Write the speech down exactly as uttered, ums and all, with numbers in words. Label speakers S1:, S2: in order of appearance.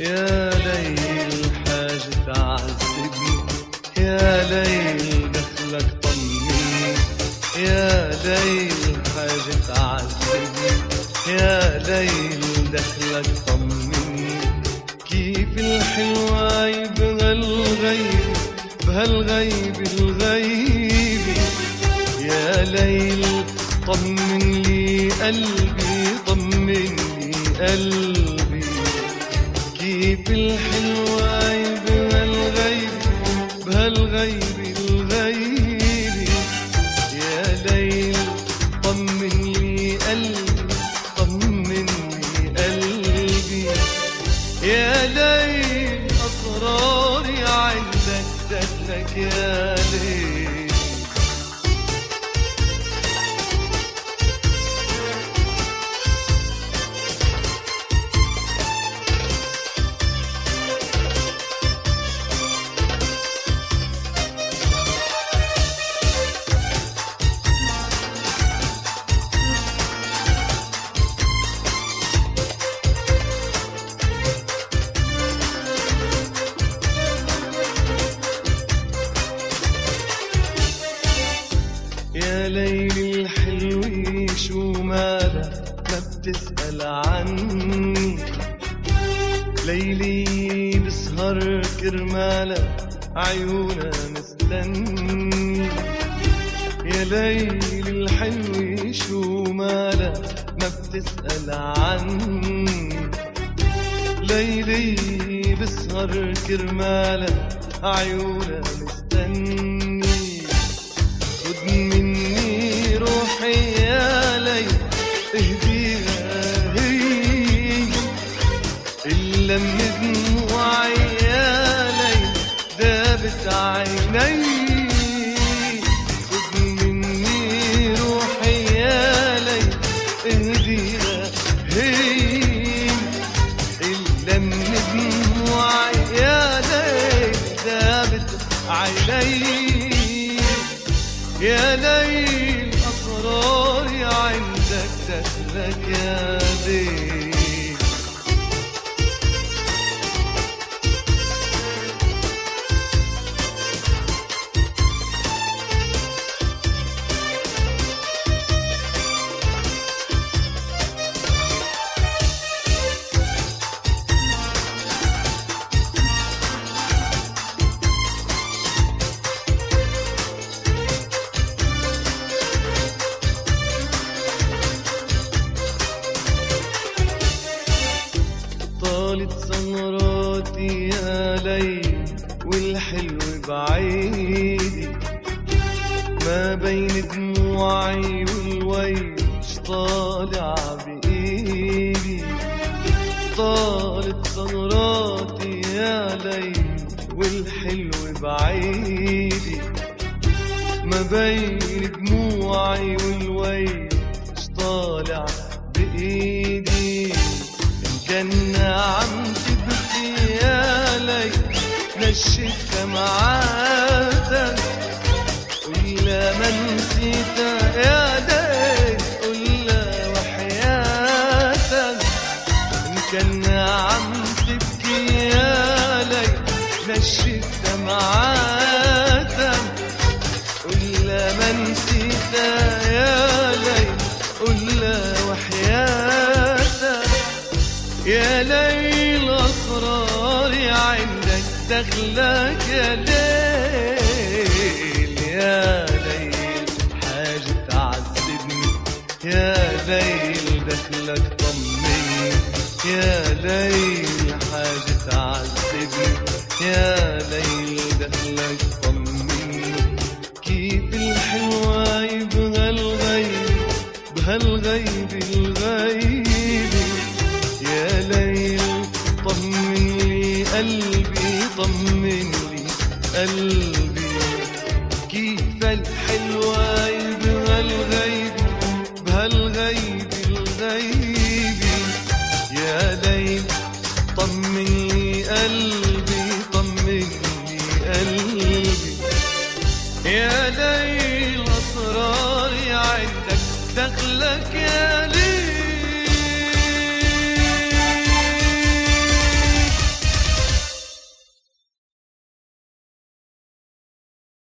S1: يا ليل حاجة تعذبني، يا ليل دخلك طمني، يا ليل حاجة تعذبني، يا ليل دخلك طمني. كيف الحلوة بهالغيب بهالغيب الغيب، يا ليل طمن لي قلبي طمن لي قلبي. كيف الحلوة بهالغيب بهالغيب الغيب، يا ليل طمن لي قلبي طمن لي قلبي. يا ليل أسراري عندك دخلك يا ليل. يا ليل الحلوة شو مالك ما بتسأل عني، ليلي بسهر كرمالك عيونا مستني. يا ليل الحلوة شو مالك ما بتسأل عني، ليلي بسهر كرمالك عيونا مستني. خد مني روحي يا ليل اهديها هي، إلا من دموعي يا ليل دابت عيني. خد مني روحي يا ليل اهديها هي، إلا من دموعي يا ليل دابت عيني. يا ليل أسراري عندك دخلك يا ليل. طالت سمراتي يا ليل والحلو بعيدي، ما بين دموعي والويل طالع بإيدي. طالت سمراتي يا ليل والحلو بعيدي، ما بين دموعي والويل طالع بإيدي. كان عم تبكي يا ليل نشف دمعاتك، ولا ما نسيتها يا ليل قولها وحياتك. إن كان عم تبكي يا ليل نشف دمعاتك، ولا ما نسيتها يا ليل قولها وحياتك. يا ليل أسراري عندك دخلك يا ليل. يا ليل حاجة تعذبني، يا ليل دخلك طمني، يا ليل حاجة تعذبني، يا ليل دخلك طمني. كيف الحلوة بهالغيب بهالغيب الغيب، يا ليل طمن لي قلبي طمن لي قلبي.